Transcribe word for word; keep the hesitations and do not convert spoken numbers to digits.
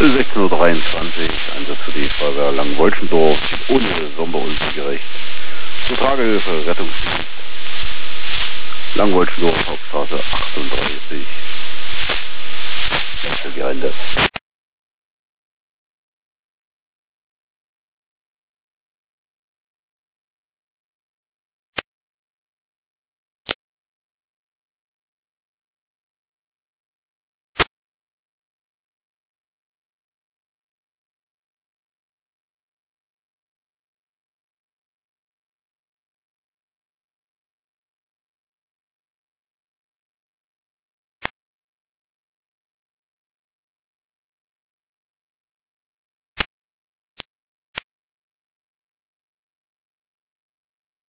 sechzehn Uhr dreiundzwanzig, Einsatz für die Feuerwehr Langenwolschendorf, ohne Sonderunfallgerecht. Zur Tragehilfe, Rettungsdienst. Langenwolschendorf, Hauptstraße achtunddreißig. Gelände.